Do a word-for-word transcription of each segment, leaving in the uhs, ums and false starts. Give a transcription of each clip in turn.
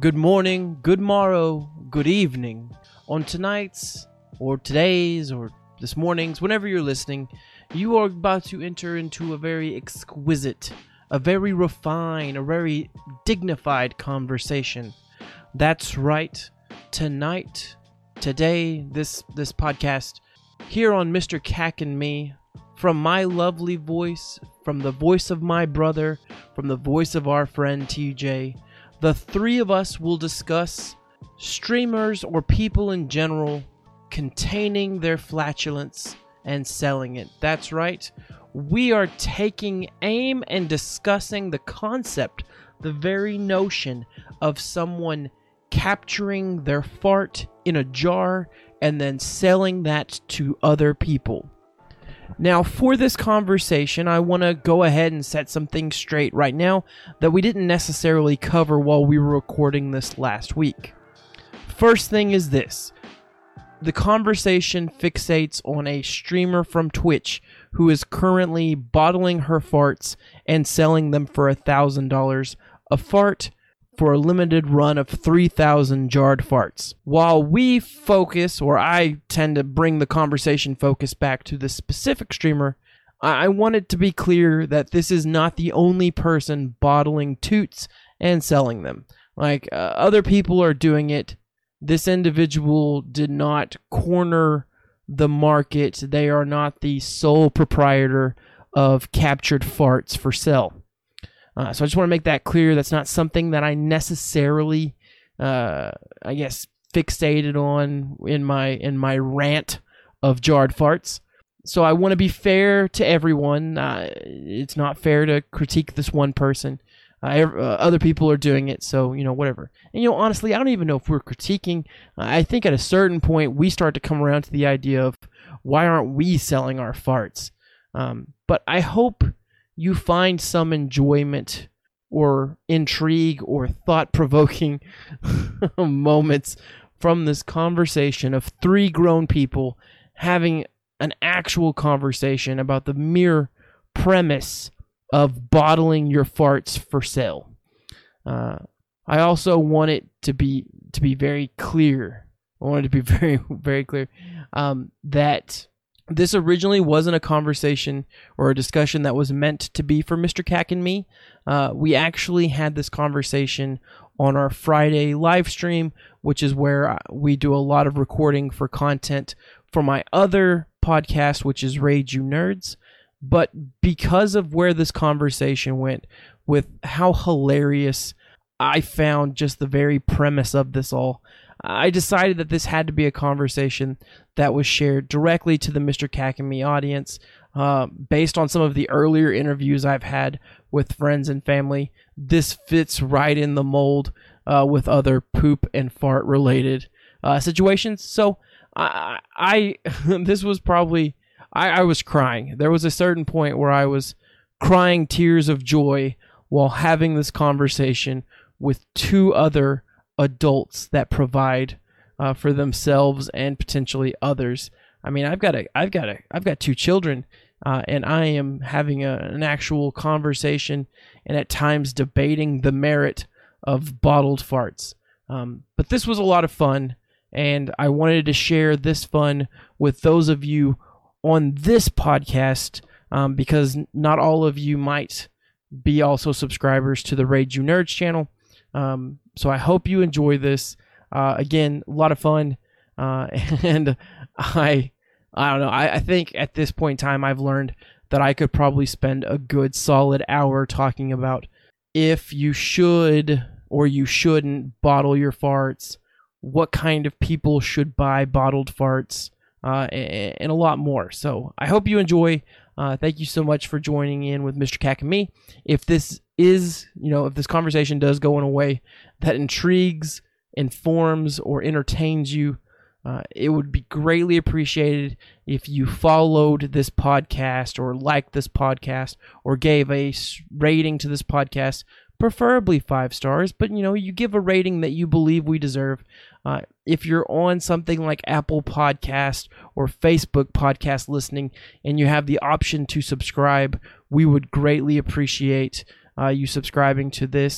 Good morning, good morrow, good evening. On tonight's, or today's, or this morning's, whenever you're listening, you are about to enter into a very exquisite, a very refined, a very dignified conversation. That's right. Tonight, today, this this podcast, here on Mister Cack and Me, from my lovely voice, from the voice of my brother, from the voice of our friend T J, the three of us will discuss streamers or people in general containing their flatulence and selling it. That's right. We are taking aim and discussing the concept, the very notion of someone capturing their fart in a jar and then selling that to other people. Now, for this conversation, I want to go ahead and set some things straight right now that we didn't necessarily cover while we were recording this last week. First thing is this. The conversation fixates on a streamer from Twitch who is currently bottling her farts and selling them for one thousand dollars a fart for a limited run of three thousand jarred farts. While we focus, or I tend to bring the conversation focus back to the specific streamer, I want it to be clear that this is not the only person bottling toots and selling them. Like, uh, other people are doing it. This individual did not corner the market. They are not the sole proprietor of captured farts for sale. Uh, so I just want to make that clear. That's not something that I necessarily, uh, I guess, fixated on in my in my rant of jarred farts. So I want to be fair to everyone. Uh, it's not fair to critique this one person. Uh, every, uh, other people are doing it, so, you know, whatever. And, you know, honestly, I don't even know if we're critiquing. Uh, I think at a certain point, we start to come around to the idea of why aren't we selling our farts? Um, but I hope you find some enjoyment or intrigue or thought-provoking moments from this conversation of three grown people having an actual conversation about the mere premise of bottling your farts for sale. Uh, I also want it to be to be very clear. I want it to be very, very clear um, that this originally wasn't a conversation or a discussion that was meant to be for Mister Cack and me. Uh, we actually had this conversation on our Friday live stream, which is where we do a lot of recording for content for my other podcast, which is Rage You Nerds. But because of where this conversation went, with how hilarious I found just the very premise of this all, I decided that this had to be a conversation that was shared directly to the Mister Cack and Me audience, uh, based on some of the earlier interviews I've had with friends and family. This fits right in the mold uh, with other poop and fart related uh, situations. So I, I this was probably I, I was crying. There was a certain point where I was crying tears of joy while having this conversation with two other adults that provide uh, for themselves and potentially others. I mean, I've got a, I've got a, I've got two children, uh, and I am having a, an actual conversation and at times debating the merit of bottled farts. Um, but this was a lot of fun, and I wanted to share this fun with those of you on this podcast, um, because not all of you might be also subscribers to the Rage You Nerds channel. Um, so I hope you enjoy this. Uh, again, a lot of fun. Uh, and I, I don't know. I, I think at this point in time, I've learned that I could probably spend a good solid hour talking about if you should or you shouldn't bottle your farts, what kind of people should buy bottled farts, uh, and, and a lot more. So I hope you enjoy. Uh, thank you so much for joining in with Mister Cack and me. If this is, you know, if this conversation does go in a way that intrigues, informs, or entertains you, uh, it would be greatly appreciated if you followed this podcast or liked this podcast or gave a rating to this podcast, preferably five stars, but, you know, you give a rating that you believe we deserve. Uh, if you're on something like Apple Podcast or Facebook Podcast listening and you have the option to subscribe, we would greatly appreciate uh, you subscribing to this.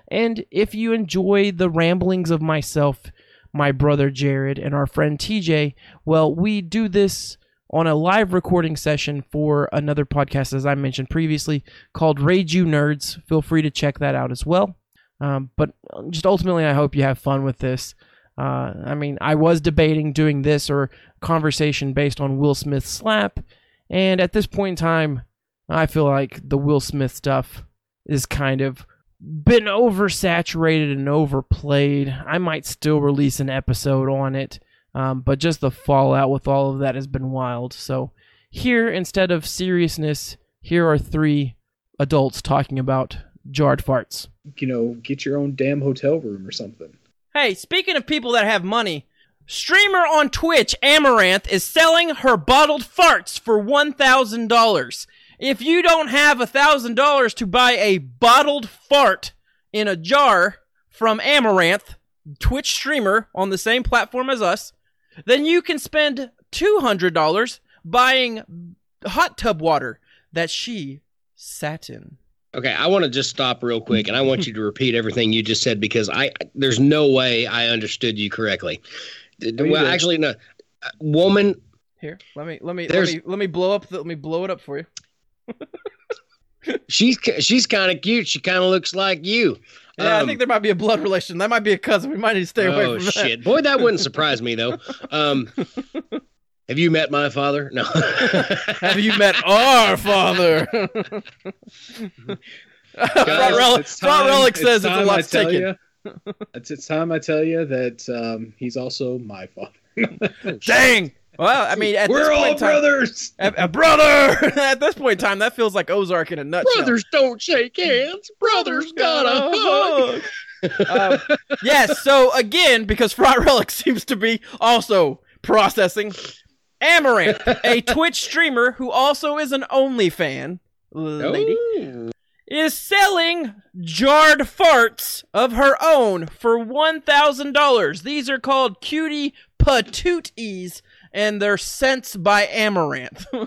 And if you enjoy the ramblings of myself, my brother Jared, and our friend T J, well, we do this on a live recording session for another podcast, as I mentioned previously, called Rage You Nerds. Feel free to check that out as well. Um, but just ultimately, I hope you have fun with this. Uh, I mean, I was debating doing this or conversation based on Will Smith's slap, and at this point in time, I feel like the Will Smith stuff is kind of been oversaturated and overplayed. I might still release an episode on it. Um, but just the fallout with all of that has been wild. So here, instead of seriousness, here are three adults talking about jarred farts. You know, get your own damn hotel room or something. Hey, speaking of people that have money, streamer on Twitch, Amaranth, is selling her bottled farts for one thousand dollars. If you don't have one thousand dollars to buy a bottled fart in a jar from Amaranth, Twitch streamer on the same platform as us, then you can spend two hundred dollars buying hot tub water that she sat in. Okay, I want to just stop real quick, and I want you to repeat everything you just said because I there's no way I understood you correctly. No, well, you actually, no. Woman. Here, let me let me let me let me blow up the, let me blow it up for you. she's she's kind of cute. She kind of looks like you. Yeah, um, I think there might be a blood relation. That might be a cousin. We might need to stay away oh, from that. Oh, shit. Boy, that wouldn't surprise me, though. Um, have you met my father? No. Have you met our father? Front Relic, Front Relic says it's, it's a lot taken. It's, it's time I tell you that um, he's also my father. Dang! Well, I mean, at we're this all point time, brothers. A, a brother. At this point in time, that feels like Ozark in a nutshell. Brothers don't shake hands. Brothers gotta hug. um, yes. So again, because Front Relic seems to be also processing, Amaranth, a Twitch streamer who also is an OnlyFan lady, Oh. is selling jarred farts of her own for one thousand dollars. These are called Cutie Patooties, and they're scents by Amaranth. uh,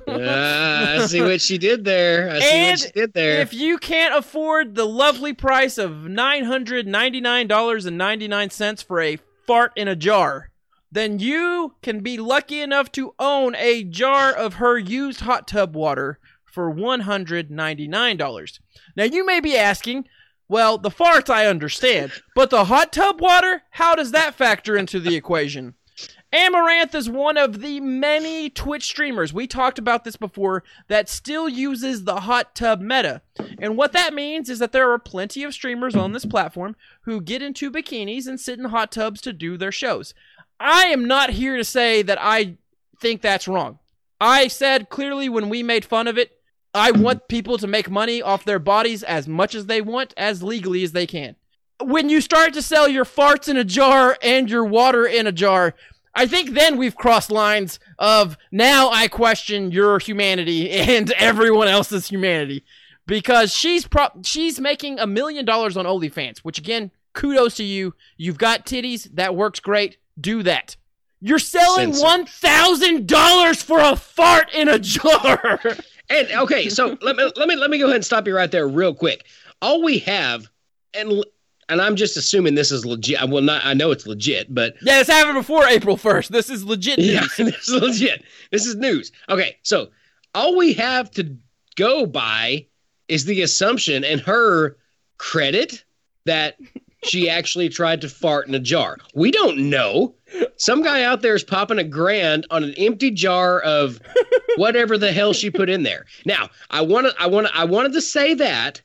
I see what she did there. I see and what she did there. If you can't afford the lovely price of nine hundred ninety-nine dollars and ninety-nine cents for a fart in a jar, then you can be lucky enough to own a jar of her used hot tub water for one hundred ninety-nine dollars. Now, you may be asking, well, the farts I understand, but the hot tub water, how does that factor into the equation? Amaranth is one of the many Twitch streamers, we talked about this before, that still uses the hot tub meta. And what that means is that there are plenty of streamers on this platform who get into bikinis and sit in hot tubs to do their shows. I am not here to say that I think that's wrong. I said clearly when we made fun of it, I want people to make money off their bodies as much as they want, as legally as they can. When you start to sell your farts in a jar and your water in a jar, I think then we've crossed lines of now I question your humanity and everyone else's humanity, because she's pro- she's making a million dollars on OnlyFans, which again, kudos to you. You've got titties. That works great. Do that. You're selling Censor. one thousand dollars for a fart in a jar. And okay, so let me let me let me go ahead and stop you right there real quick. All we have, and and I'm just assuming this is legit. I will not. I know it's legit, but Yeah, this happened before April first. This is legit news. yeah, this is legit. This is news. Okay, so all we have to go by is the assumption and her credit that she actually tried to fart in a jar. We don't know. Some guy out there is popping a grand on an empty jar of whatever the hell she put in there. Now, I want to, I want to, I wanted to say that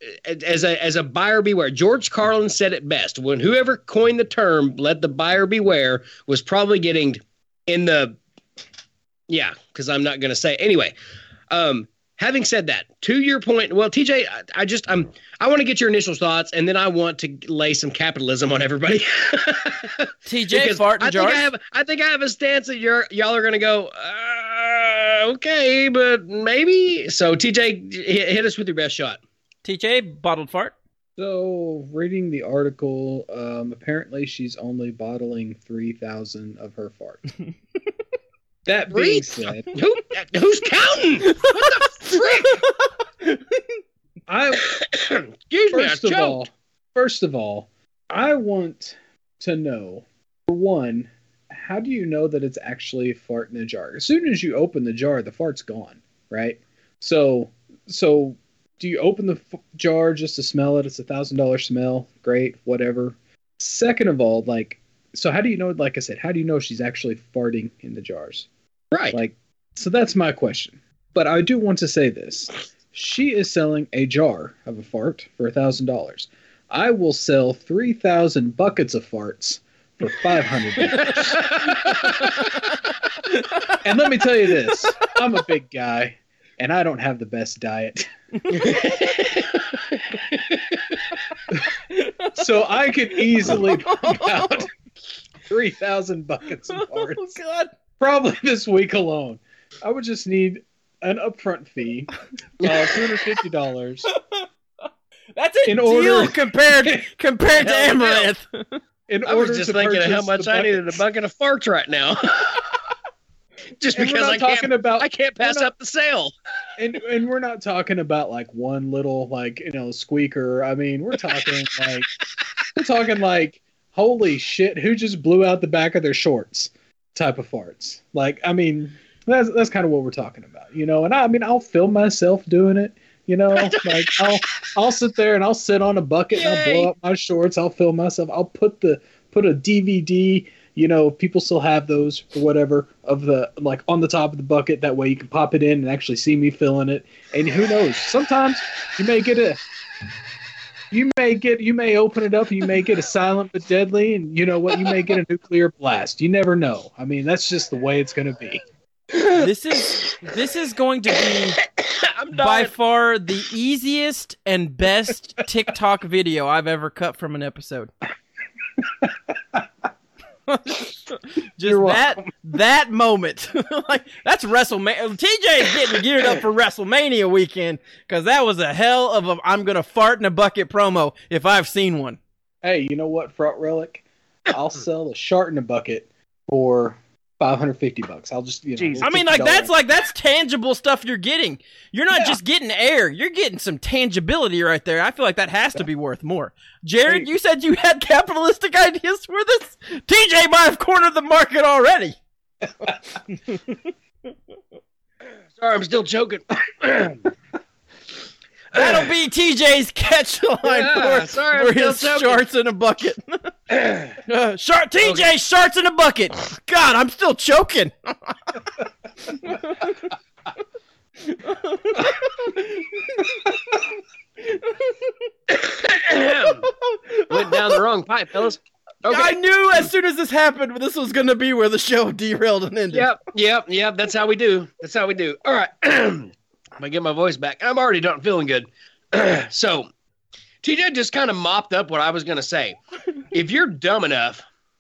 as a as a buyer beware. George Carlin said it best. When whoever coined the term "let the buyer beware" was probably getting in the, yeah, because I'm not going to say anyway. Um, having said that, to your point, well, T J, I, I just I'm I want to get your initial thoughts, and then I want to lay some capitalism on everybody. T J, Because fart in I jars. think I have I think I have a stance that you're y'all are gonna go uh, okay, but maybe. So T J, hit, hit us with your best shot. T J, bottled fart. So, reading the article, um, apparently she's only bottling three thousand of her fart. That being said, Who who's counting? What the frick? I Excuse me, I first of all, choked. first of all, I want to know, for one, how do you know that it's actually a fart in a jar? As soon as you open the jar, the fart's gone, right? So, so do you open the f- jar just to smell it? It's a thousand dollar smell. Great, whatever. Second of all, like, so how do you know, like I said, how do you know she's actually farting in the jars? Right. Like, so that's my question. But I do want to say this. She is selling a jar of a fart for a thousand dollars. I will sell three thousand buckets of farts for five hundred dollars. And let me tell you this. I'm a big guy, and I don't have the best diet. So I could easily pump out three thousand buckets of farts. Oh, God. Probably this week alone. I would just need an upfront fee of two hundred fifty dollars. That's a In deal order- compared compared to Hell no. Amaranth. In I order was just to thinking of how purchase much the I needed a buckets. bucket of farts right now. Just And we're because not I talking can't, about, I can't pass we're not- up the sale. and and we're not talking about like one little like you know squeaker. I mean, we're talking like we're talking like holy shit, who just blew out the back of their shorts type of farts. Like, I mean, that's that's kind of what we're talking about, you know. And I, I mean, I'll film myself doing it, you know. Like I'll I'll sit there and I'll sit on a bucket and I'll Yay. blow up my shorts. I'll film myself. I'll put the put a D V D. You know, people still have those or whatever of the like on the top of the bucket. That way you can pop it in and actually see me filling it. And who knows? Sometimes you may get a, you may get, you may open it up and you may get a silent but deadly. And you know what? You may get a nuclear blast. You never know. I mean, that's just the way it's going to be. This is this is going to be I'm by dying. far the easiest and best TikTok video I've ever cut from an episode. Just You're that welcome. that moment, like that's WrestleMania. T J is getting geared up for WrestleMania weekend because that was a hell of a "I'm gonna fart in a bucket" promo if I've seen one. Hey, you know what, Front Relic? I'll sell a shart in a bucket for five hundred fifty bucks. I'll just, you know. Jeez. I mean, like $50. that's like that's tangible stuff you're getting. You're not just getting air; you're getting some tangibility right there. I feel like that has to be worth more. Jared, Hey. you said you had capitalistic ideas for this. T J might have cornered the market already. Sorry, I'm still choking. That'll be T J's catch line Yeah, for, sorry, I'm for still his choking. sharts in a bucket. uh, shark, T J sharts in a bucket. God, I'm still choking. Went down the wrong pipe, fellas. Okay. I knew as soon as this happened, this was going to be where the show derailed and ended. Yep, yep, yep. That's how we do. That's how we do. All right. I'm gonna get my voice back. I'm already done feeling good. So, T J just kind of mopped up what I was gonna say. If you're dumb enough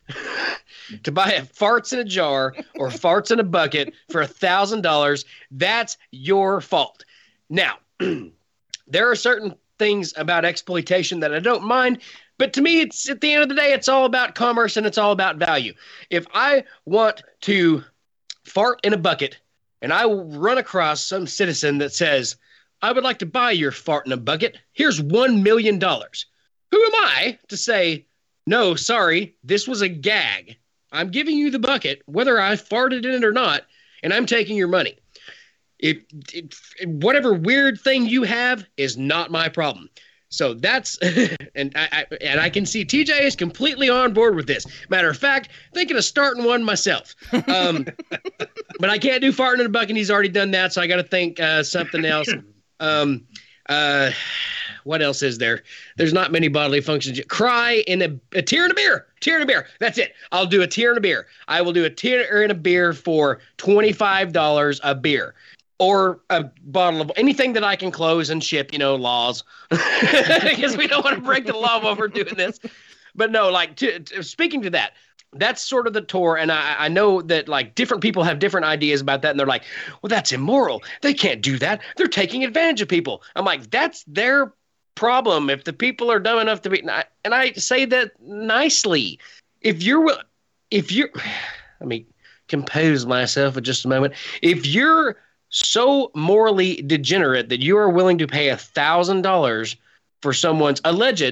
to buy a farts in a jar or farts in a bucket for a thousand dollars, that's your fault. Now, there are certain things about exploitation that I don't mind. But to me, it's at the end of the day, it's all about commerce and it's all about value. If I want to fart in a bucket and I run across some citizen that says, I would like to buy your fart in a bucket, here's one million dollars. Who am I to say, no, sorry, this was a gag. I'm giving you the bucket, whether I farted in it or not, and I'm taking your money. If, if whatever weird thing you have is not my problem. So that's, and I, I and I can see T J is completely on board with this. Matter of fact, thinking of starting one myself. Um, but I can't do farting in a bucket. He's already done that, so I got to think uh, something else. Um, uh, what else is there? There's not many bodily functions. Cry in a, a tear in a beer. Tear in a beer. That's it. I'll do a tear in a beer. I will do a tear in a beer for twenty-five dollars a beer. Or a bottle of anything that I can close and ship, you know, laws. Because we don't want to break the law while we're doing this. But no, like, to, to, speaking to that, that's sort of the tour. And I, I know that, like, different people have different ideas about that. And they're like, well, that's immoral. They can't do that. They're taking advantage of people. I'm like, that's their problem. If the people are dumb enough to be, and I say that nicely. If you're, if you're, let me compose myself for just a moment. If you're so morally degenerate that you are willing to pay a thousand dollars for someone's alleged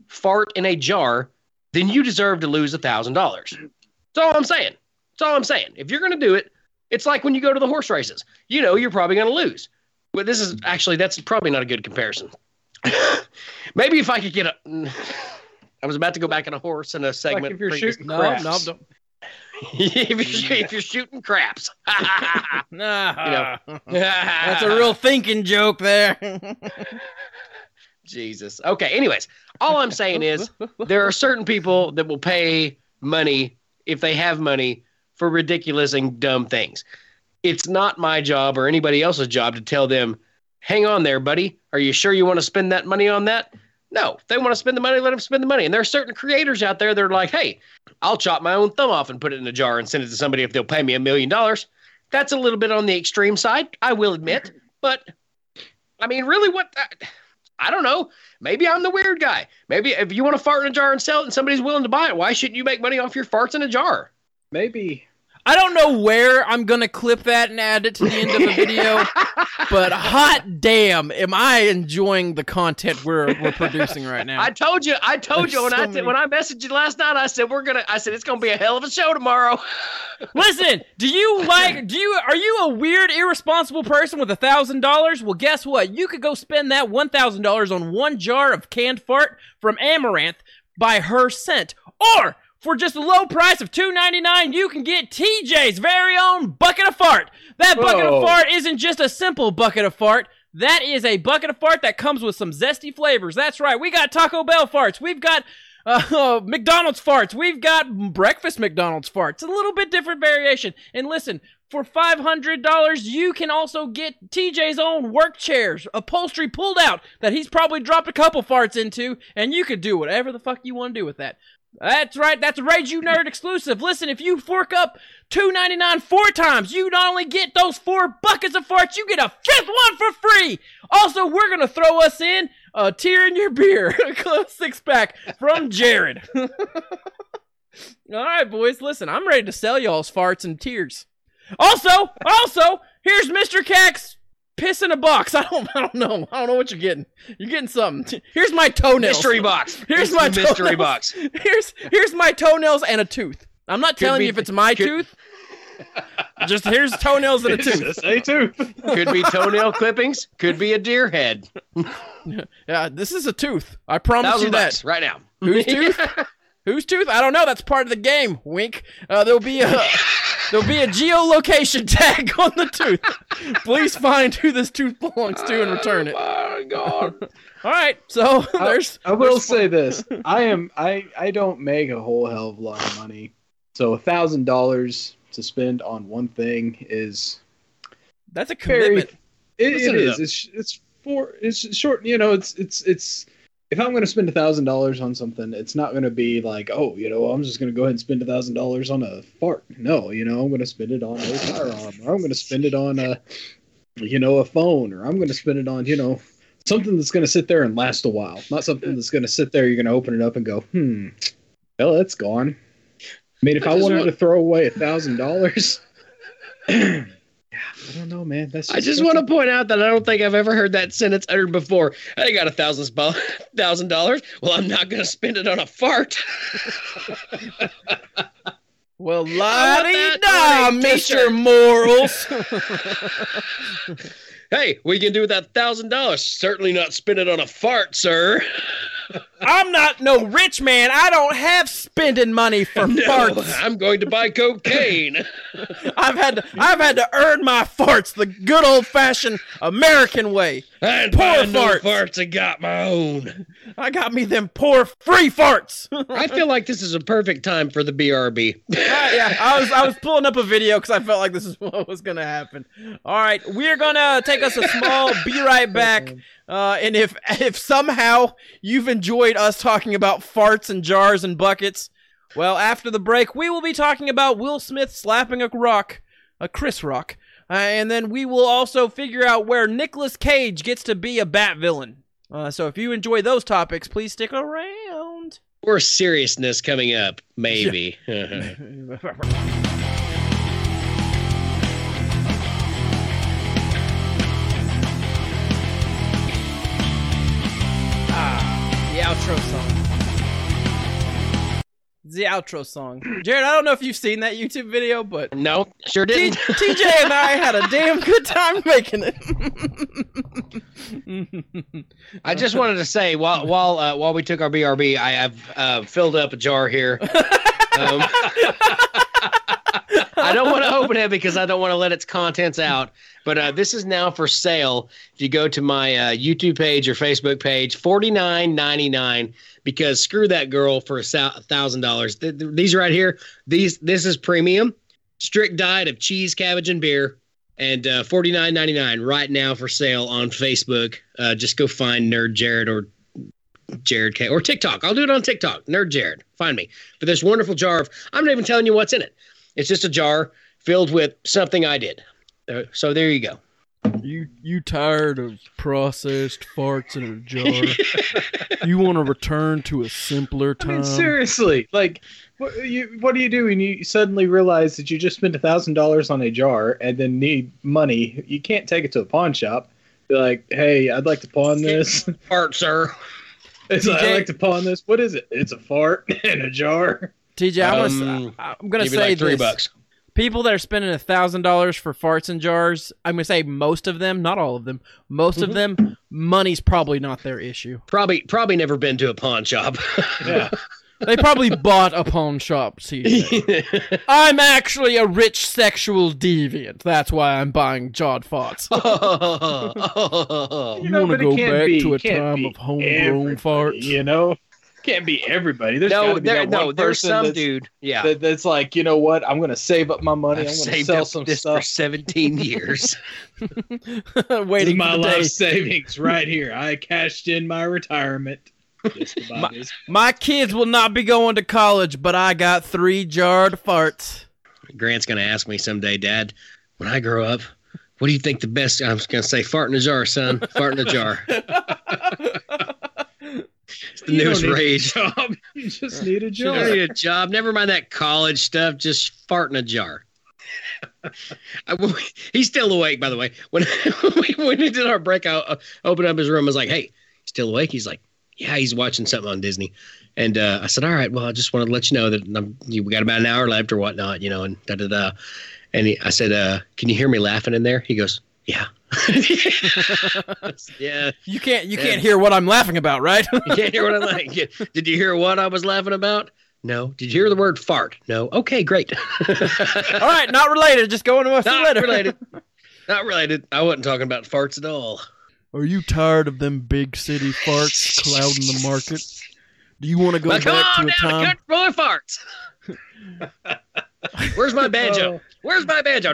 fart in a jar, then you deserve to lose a thousand dollars. That's all I'm saying. That's all I'm saying. If you're going to do it, it's like when you go to the horse races. You know you're probably going to lose. But this is actually, that's probably not a good comparison. Maybe if I could get a... I was about to go back on a horse in a segment. Like if you're previous- shooting No, craps. no, don't. if, you're, shoo- if you're shooting craps. Nah, You that's a real thinking joke there. Jesus. Okay, anyways, all I'm saying is there are certain people that will pay money if they have money for ridiculous and dumb things. It's not my job or anybody else's job to tell them, hang on there, buddy. Are you sure you want to spend that money on that? No, if they want to spend the money, let them spend the money. And there are certain creators out there that are like, hey, I'll chop my own thumb off and put it in a jar and send it to somebody if they'll pay me a million dollars. That's a little bit on the extreme side, I will admit. But, I mean, really, what... Uh, I don't know. Maybe I'm the weird guy. Maybe if you want to fart in a jar and sell it and somebody's willing to buy it, why shouldn't you make money off your farts in a jar? Maybe. I don't know where I'm going to clip that and add it to the end of the video, but hot damn, am I enjoying the content we're we're producing right now. I told you, I told There's you when so I many- when I messaged you last night, I said we're gonna I said it's gonna be a hell of a show tomorrow. Listen, do you like, do you, are you a weird, irresponsible person with a thousand dollars? Well, guess what? You could go spend that one thousand dollars on one jar of canned fart from Amaranth by her scent. Or, for just a low price of two ninety-nine, you can get T J's very own bucket of fart. That bucket Whoa. of fart isn't just a simple bucket of fart. That is a bucket of fart that comes with some zesty flavors. That's right. We got Taco Bell farts. We've got uh, McDonald's farts. We've got breakfast McDonald's farts. A little bit different variation. And listen, for five hundred dollars, you can also get T J's own work chairs, upholstery pulled out that he's probably dropped a couple farts into, and you could do whatever the fuck you want to do with that. That's right, that's a Rage You Nerd exclusive. Listen, if you fork up two ninety-nine four times, you not only get those four buckets of farts, you get a fifth one for free. Also, we're going to throw us in a tear in your beer, a six pack from Jared. All right, boys, listen, I'm ready to sell y'all's farts and tears. Also, also, here's Mister Cax piss in a box. I don't, I don't know. I don't know what you're getting. You're getting something. Here's my toenails. Mystery box. Here's It's my the mystery toenails. box. Here's here's my toenails and a tooth. I'm not telling be- you if it's my could- tooth. Just here's toenails and a It's tooth. just a tooth. Could be toenail clippings. Could be a deer head. Yeah, this is a tooth. I promise you Thousand that. bucks right now. Whose tooth? Whose tooth? I don't know. That's part of the game. Wink. Uh, there'll be a there'll be a geolocation tag on the tooth. Please find who this tooth belongs to and return it. Oh my God. All right. So there's. I will there's- say this: I am I I don't make a whole hell of a lot of money, so a thousand dollars to spend on one thing is That's a very. commitment. It, Listen it to is. them. It's it's for it's short. You know, it's it's it's. If I'm going to spend a thousand dollars on something, it's not going to be like, oh, you know, I'm just going to go ahead and spend a thousand dollars on a fart. No, you know, I'm going to spend it on a firearm, or I'm going to spend it on a, you know, a phone, or I'm going to spend it on, you know, something that's going to sit there and last a while. Not something that's going to sit there. You're going to open it up and go, hmm, well, that's gone. I mean, if I I, just wanted want- to throw away a thousand dollars, I don't know, man. That's I just want to point out that I don't think I've ever heard that sentence uttered before. I got a thousand sp- thousand dollars. Well, I'm not going to spend it on a fart. Well, I la want that da, on a Mister t-shirt. Morals. Hey, what you can do with that thousand dollars? Certainly not spend it on a fart, sir. I'm not no rich man. I don't have spending money for No, farts. I'm going to buy cocaine. I've had to, I've had to earn my farts the good old fashioned American way. I ain't Poor buying no farts. farts. I got my own. I got me them poor free farts. I feel like this is a perfect time for the B R B. Right, yeah, I was I was pulling up a video because I felt like this is what was gonna happen. All right, we're gonna take us a small be right back. Uh, and if if somehow you've enjoyed us talking about farts and jars and buckets, well, after the break, we will be talking about Will Smith slapping a rock, a Chris Rock, uh, and then we will also figure out where Nicolas Cage gets to be a Bat villain. Uh, so if you enjoy those topics, please stick around. More seriousness coming up, maybe. Yeah, outro song. The outro song. Jared, I don't know if you've seen that YouTube video, but No, sure T- didn't. TJ and I had a damn good time making it. I just wanted to say while while uh, while we took our B R B, I have uh, filled up a jar here. Um, I don't want to open it because I don't want to let its contents out. But uh, this is now for sale. If you go to my uh, YouTube page or Facebook page, forty-nine ninety-nine. Because screw that girl for a thousand dollars. These right here, these this is premium, strict diet of cheese, cabbage, and beer, and uh, forty-nine ninety-nine right now for sale on Facebook. Uh, just go find Nerd Jared or Jared K or TikTok. I'll do it on TikTok. Nerd Jared, find me for this wonderful jar of. I'm not even telling you what's in it. It's just a jar filled with something I did. Uh, so there you go. You you tired of processed farts in a jar? You want to return to a simpler I time? mean, seriously, like, what you what do you do when you suddenly realize that you just spent a thousand dollars on a jar and then need money? You can't take it to a pawn shop. Be like, hey, I'd like to pawn this. Fart, sir. It's like, I'd like to pawn this. What is it? It's a fart in a jar. T J, I'm Um, gonna, I'm gonna Give you say like three this. bucks. People that are spending a thousand dollars for farts in jars, I'm gonna say most of them, not all of them, most of them, money's probably not their issue. Probably probably never been to a pawn shop. Yeah. They probably bought a pawn shop. See, I'm actually a rich sexual deviant. That's why I'm buying jawed farts. You know, want to but it go can't back be- to a can't time be of homegrown everybody, farts? You know, can't be everybody. There's no, gotta be there, that no, one there's person some that's, dude. Yeah, that, that's like, you know what? I'm gonna save up my money. I've I'm gonna saved sell up some this stuff. for seventeen years. This Waiting is my for the day. life savings right here. I cashed in my retirement. Just to buy this. My kids will not be going to college, but I got three jarred farts. Grant's gonna ask me someday, Dad, when I grow up, what do you think the best? I was gonna say, fart in a jar, son. Fart in a jar. It's the You newest don't need rage. a job. You just need a You job. don't need a job. Never mind that college stuff. Just fart in a jar. I, he's still awake, by the way. When, when we did our breakout, uh, opened up his room, I was like, "Hey, still awake?" He's like, "Yeah, he's watching something on Disney." And uh, I said, "All right, well, I just wanted to let you know that I'm, we got about an hour left or whatnot, you know." And da da da. And he, I said, uh, "Can you hear me laughing in there?" He goes, "Yeah." Yeah. You can't you Yeah. can't hear what I'm laughing about, right? You can't hear what I'm like. Did you hear what I was laughing about? No. Did you hear the word fart? No. Okay, great. All right, not related. Just going to us Not later. related. Not related. I wasn't talking about farts at all. Are you tired of them big city farts clouding the market? Do you want to go Well, come back on to a down time? to country boy farts. Where's my banjo? Oh. Where's my banjo?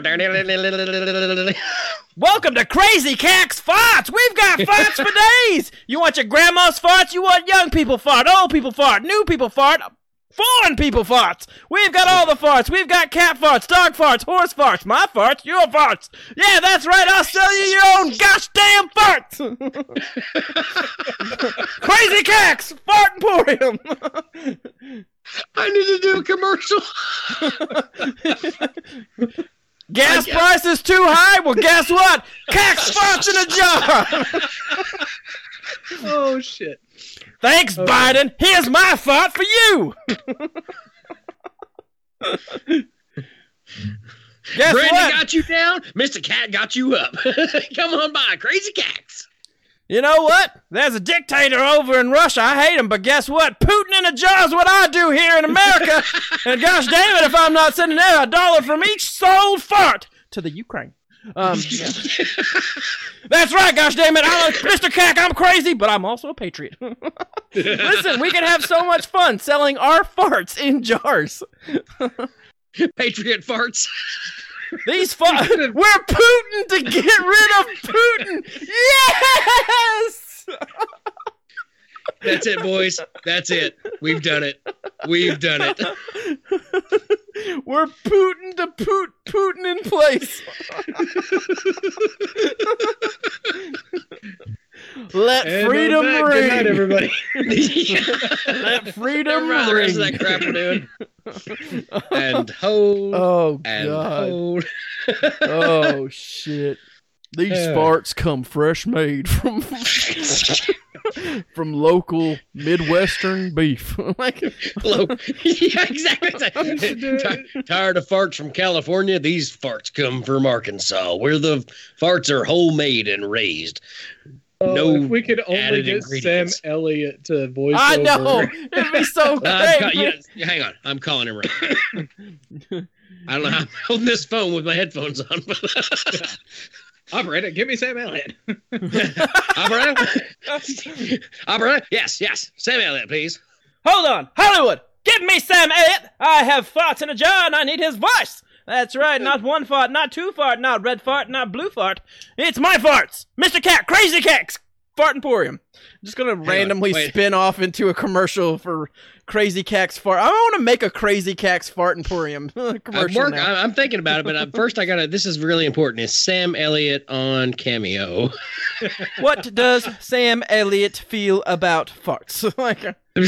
Welcome to Crazy Cax Farts. We've got farts for days. You want your grandma's farts? You want young people fart, old people fart, new people fart, foreign people farts. We've got all the farts. We've got cat farts, dog farts, horse farts, my farts, your farts. Yeah, that's right. I'll sell you your own gosh damn farts. Crazy Cax Fart Emporium. I need to do a commercial. Gas prices too high? Well, guess what? Cax farts in a jar. Oh shit. Thanks, Okay. Biden. Here's my fart for you. Guess Brandon what? got you down. Mister Cat got you up. Come on by. Crazy Cats. You know what? There's a dictator over in Russia. I hate him, but guess what? Putin in a jar is what I do here in America. And gosh damn it if I'm not sending out a dollar from each sold fart to the Ukraine. Um, yeah. That's right, gosh damn it. I'm a, Mister Cack, I'm crazy, but I'm also a patriot. Listen, we can have so much fun selling our farts in jars. Patriot farts. These farts, we're Putin to get rid of Putin. Yes! That's it, boys. That's it. We've done it. We've done it. We're Putin to put Putin in place. Let And freedom on that, ring. Good night, everybody. Let freedom Never mind the rest of ring. that crap we're doing. And hold. Oh and god. hold. Oh shit. These Yeah. farts come fresh made from from local Midwestern beef. Like, Hello. Yeah, exactly. Ti- Tired of farts from California? These farts come from Arkansas, where the farts are homemade and raised. Oh, No if we could only added get Sam ingredients. Elliott to voice I over. know it'd be so Uh, I'm great. ca- you know, hang on, I'm calling him right. I don't know how I'm holding this phone with my headphones on. But Operator, give me Sam Elliott. Operator? Operator? Yes, yes. Sam Elliott, please. Hold on, Hollywood! Give me Sam Elliott! I have farts in a jar and I need his voice! That's right, not one fart, not two fart, not red fart, not blue fart. It's my farts! Mister Cat, Crazy Cats, Fart Emporium. Just gonna on, randomly wait. spin off into a commercial for Crazy Cax Fart. I want to make a Crazy Cax Fart Emporium I'm, commercial work, now. I- I'm thinking about it, but I, first I gotta. This is really important. Is Sam Elliott on Cameo? What does Sam Elliott feel about farts? Like,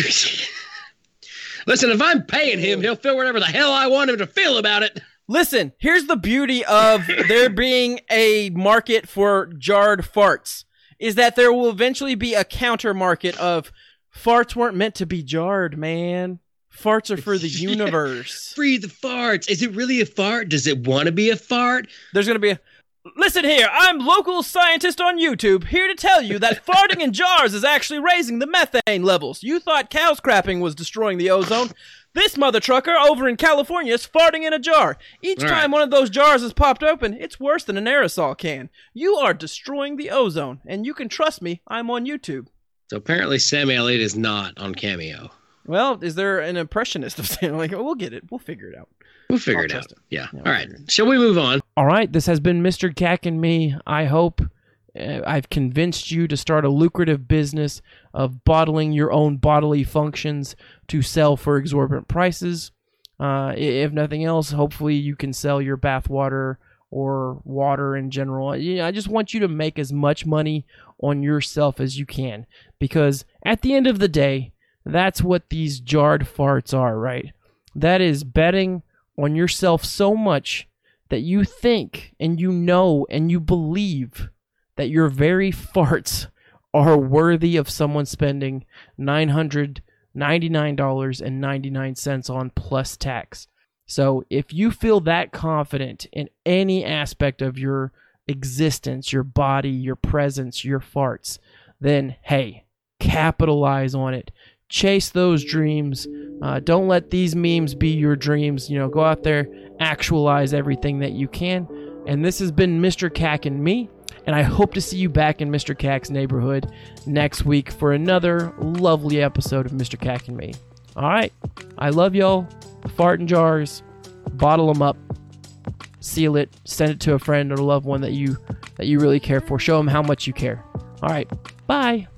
Listen, if I'm paying him, he'll feel whatever the hell I want him to feel about it. listen, here's the beauty of there being a market for jarred farts, is that there will eventually be a counter market of farts weren't meant to be jarred, man. Farts are for the universe. Free the farts. Is it really a fart? Does it want to be a fart? There's gonna be a Listen here, I'm local scientist on YouTube, here to tell you that farting in jars is actually raising the methane levels. You thought cow scrapping was destroying the ozone. This mother trucker over in California is farting in a jar. Each All time right. one of those jars is popped open, it's worse than an aerosol can. You are destroying the ozone, and you can trust me, I'm on YouTube. So apparently Sam Elliott is not on Cameo. well, is there an impressionist of Sam? Like, we'll get it. We'll figure it out. We'll figure I'll it out. trust him. Yeah. Yeah, All we'll right. figure it Shall we move on? All right, this has been Mister Cack and me. I hope uh, I've convinced you to start a lucrative business of bottling your own bodily functions to sell for exorbitant prices. Uh, i- if nothing else, hopefully you can sell your bath water or water in general. Yeah, I just want you to make as much money on yourself as you can, because at the end of the day, that's what these jarred farts are, right? That is betting on yourself so much that you think and you know and you believe that your very farts are worthy of someone spending nine hundred ninety-nine dollars and ninety-nine cents on plus tax. So if you feel that confident in any aspect of your existence, your body, your presence, your farts, then hey, capitalize on it. Chase those dreams. Uh, don't let these memes be your dreams. You know, go out there, actualize everything that you can. And this has been Mister Cack and me. And I hope to see you back in Mister Cack's neighborhood next week for another lovely episode of Mister Cack and me. All right. I love y'all. Fart in jars. Bottle them up. Seal it. Send it to a friend or a loved one that you that you really care for. Show them how much you care. All right. Bye.